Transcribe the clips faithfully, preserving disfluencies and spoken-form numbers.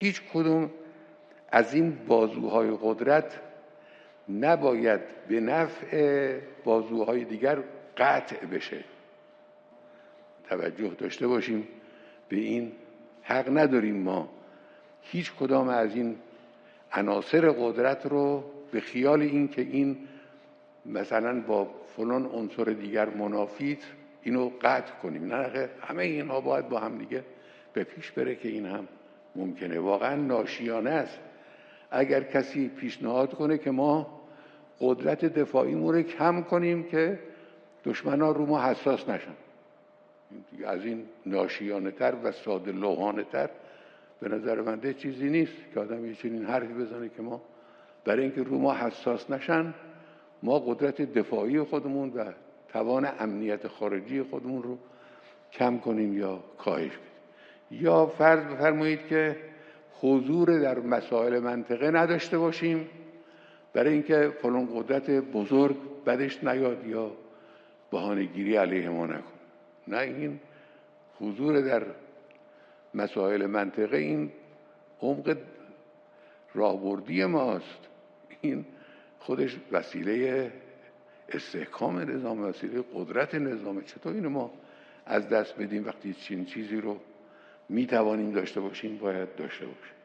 هیچ کدوم از این بازوهای قدرت نباید به نفع بازوهای دیگر قطع بشه. توجه داشته باشیم به این. حق نداریم ما هیچ کدام از این عناصر قدرت رو به خیال این که این مثلا با فلان عنصر دیگر منافیت اینو قطع کنیم. نه، همه اینها باید با هم دیگه به پیش بره که این هم ممکنه. واقعا ناشیانه است اگر کسی پیشنهاد کنه که ما قدرت دفاعیمون رو کم کنیم که دشمنان رو ما حساس نشن. از این ناشیانه تر و ساده لوحانه تر به نظر من چیزی نیست که آدم یه چنین حرفی بزنه که ما برای اینکه رو ما حساس نشن ما قدرت دفاعی خودمون و توان امنیت خارجی خودمون رو کم کنیم یا کاهش بدیم. یا فرض بفرمایید که حضور در مسائل منطقه نداشته باشیم برای اینکه فلان قدرت بزرگ بدش نیاد یا بهانه‌گیری علیه ما نکنه. نه، این حضور در مسائل منطقه این عمق راهبردی ماست. این خودش وسیله استحکام نظام، وسیله قدرت نظامه. چطور اینو ما از دست بدیم وقتی چنین چیزی رو میتوانیم داشته باشیم باید داشته باشیم.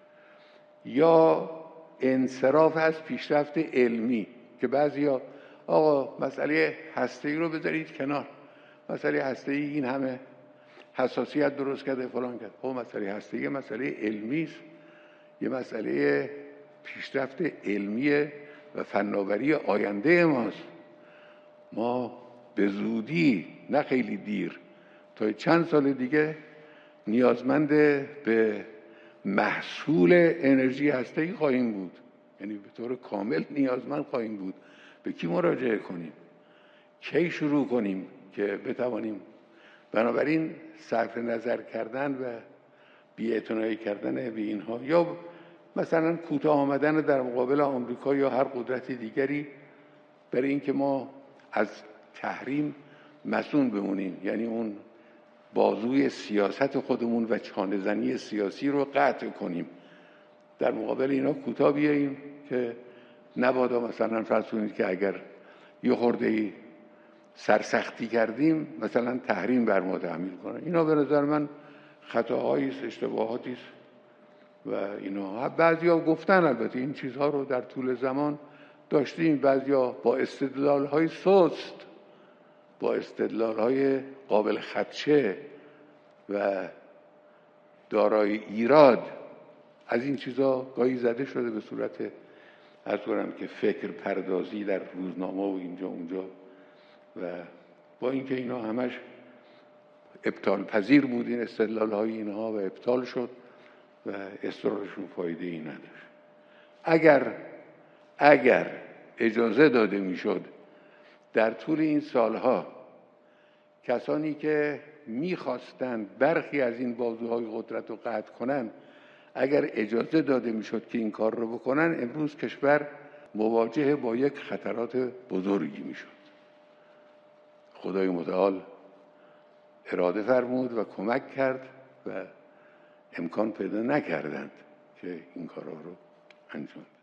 یا انصراف از پیشرفت علمی که بعضیا آقا مسئله هسته‌ای رو بذارید کنار، مسئله هسته‌ای این همه حساسیت درست کرده فلان کرد. خب مسئله هسته‌ای مسئله علمی است، یه مسئله پیشرفت علمی و فناوری آینده ماست. ما به زودی نه خیلی دیر تا چند سال دیگه نیازمند به محصول انرژی هسته‌ای خواهیم بود، یعنی به طور کامل نیازمند خواهیم بود. به کی مراجعه کنیم؟ کی شروع کنیم که بتوانیم؟ بنابراین صرف نظر کردن و بی‌اعتنایی کردن به اینها یا مثلا کوتاه آمدن در مقابل آمریکا یا هر قدرت دیگری برای اینکه ما از تحریم مصون بمونیم، یعنی اون بازوی سیاست خودمون و چانه زنی سیاسی رو قطع کنیم، در مقابل اینا کوتاه بیاییم که نبادا مثلا فرض کنید که اگر یه خرده‌ای سرسختی کردیم مثلا تحریم بر ما تحمیل کنه. اینا به نظر من خطاهایی است، اشتباهاتی است و اینا بعضیا گفتن. البته این چیزها رو در طول زمان داشتیم، بعضیا با استدلال‌های سست، با استدلال‌های قابل خدشه و دارای ایراد از این چیزا گاهی زده شده به صورت از کنم که فکر پردازی در روزنامه و اینجا اونجا و با اینکه اینا همش ابطال پذیر بود این استدلال‌های اینها و ابطال شد و اصرارشون فایده ای نداشت. اگر اگر اجازه داده میشد در طول این سالها کسانی که میخواستند برخی از این بازوهای قدرت رو قطع کنند اگر اجازه داده میشد که این کار رو بکنن، امروز کشور مواجه با یک خطرات بزرگی میشد. خدای متعال اراده فرمود و کمک کرد و امکان پیدا نکردند که این کارها رو انجام